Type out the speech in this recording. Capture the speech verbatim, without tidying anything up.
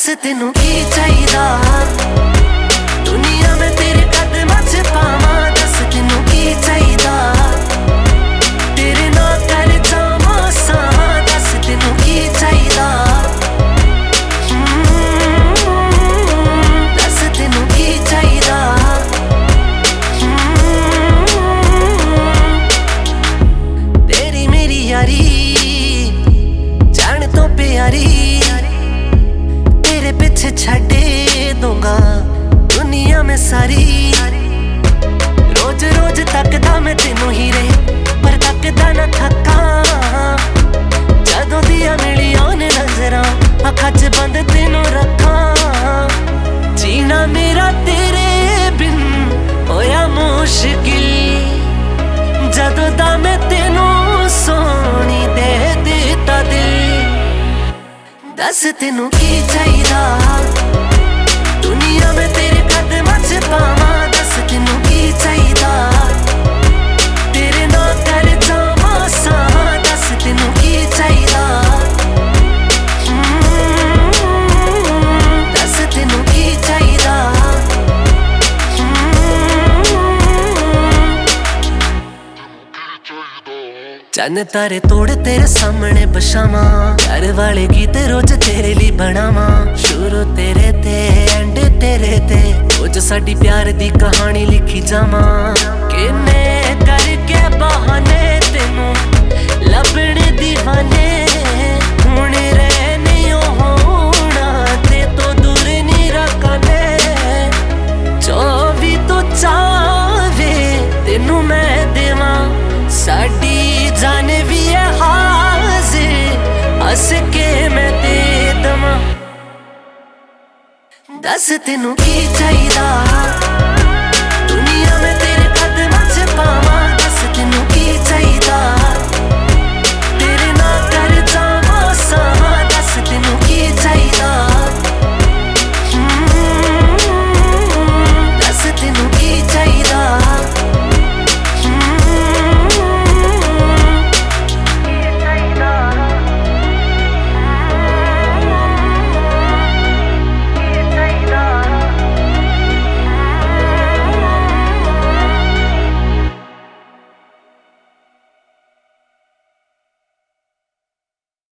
दस तेनू की चाहिदा दुनिया में तेरे कदमां च पावां। दस तेनू की चाहिदा तेरे नाल कर जावां सां। दस तेनू की चाहिदा दस तेनू की चाहिदा। तेरी मेरी यारी जान तो प्यारी पीछे छड़े दूंगा दुनिया में सारी। रोज रोज तकदा मैं तेनू ही रे पर तकदा ना थका। जदों दिया मिली आने नजरां अखां च बंद तेनू रखा। जीना मेरा तेरे बिन होया मुश्किल जदों दा मैं तेनू सोनी दे दिता दिल। दस तेनू की चाहिदा दुनिया में तेरे कदमां च पावां। दस तेनू की चाहिदा तेरे नाल कर जावां सां। दस तेनू की चाहिदा दस तेनू की चाहिदा। चन्न तारे तोड़ तेरे सामने बछावां। घर वाले गीत रोज तेरे लिए बनावां। शुरू तेरे ते एंड तेरे ते रोज साडी प्यार दी कहानी लिखी जावां। किन्ने करके बहाने तेनू लभने दीवाने हुण रहने होना ते तो दूर नहीं रखने। चौबी तो चावे तेनू मैं देवां साडी जाने भी है हाजिर हंस के मैं दे दवां। दस तेनू की चाहिदा।